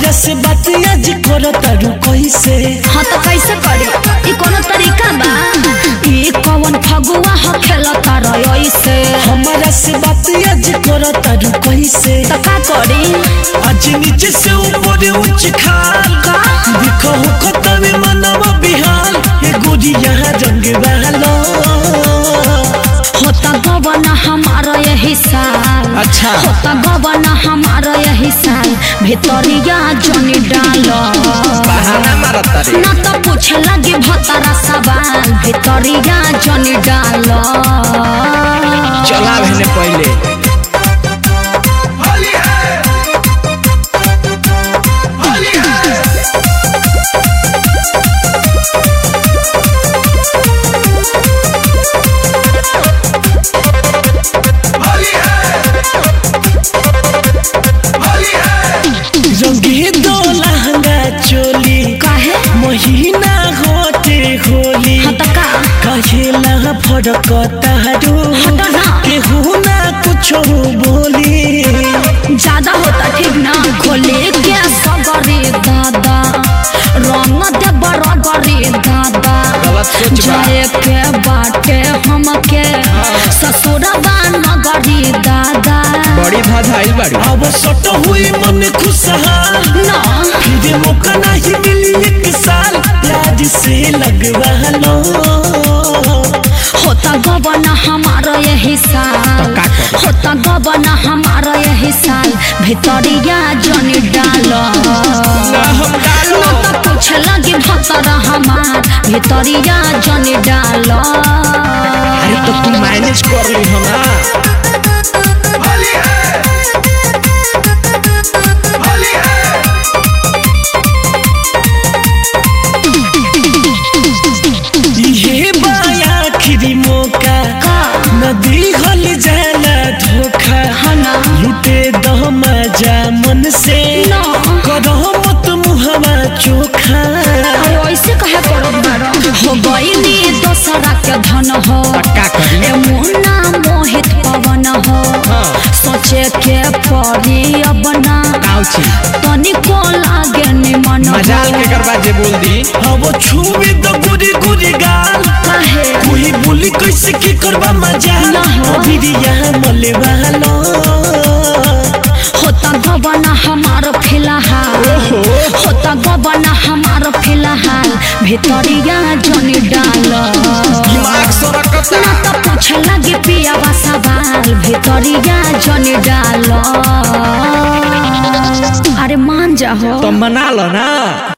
हमारा से बात आज करो तारू कैसे। हाँ तो कैसे करी ई कोनो तरीका बा ई कौन फगुआ ह खेलता रही से। हमारा से बात आज करो तारू कैसे। तो का करी आज नीचे से ऊपर उच्च खाल देखो खतवे मनवा बिहाल ये गोरी यहाँ रंग वालो होता गवन हमारा यही साल। अच्छा होता गवन हमारा यही साल भितरिया जनी डालो बहाना मारता रे ना तो पूछे लगी भतरा सवाल भितरिया जनी डालो। चला भेने पहले रंगे दो लहंगा चोली काहे महीना होते होली हतका कहेला फड़क तारू हटा ना केहू ना कुछ बोली ज्यादा होता ठीक ना खोले के सगरे दादा रंग दे बरगरे दादा जाए के बाटे हमके ससुरबा नगरी दादा बड़ी भाई बड़ी अब सट हुई मन खुशहाल ना फिर मौका नहीं मिली एक साल याद से लगवा लो होता गवन हमारा यही साल। होता गवन हमारा यही साल भितरिया जनी डालो ना तो पूछ लगी भतरा हमार भितरिया जनी डालो। अरे तो तू मैनेज कर ली हम ये बाया आखिरी मौका नदी हल जाला धोखा है ना लुटे दह मजा मन से ना करो मत मुहवा चोखा अरे ऐसे कहे करो बारो हो गईली दोसरा के धन हो ए मुन्ना मोहित पवन हो सोचे के पड़ी अब ना तनिको लागे निमन जे बोल दी अब छुए तो गुरी गुरी गाल काहे कोई बोली कैसे की करबा मजा अभी यहाँ मले वालो होता गवन हमार फिलहाल। होता गवन हमार फिलहाल भितरिया जनी डालो ना तो पूछे लगी पिया सवाल भितरिया जनी डालो। अरे मान जा हो तो मना लो ना।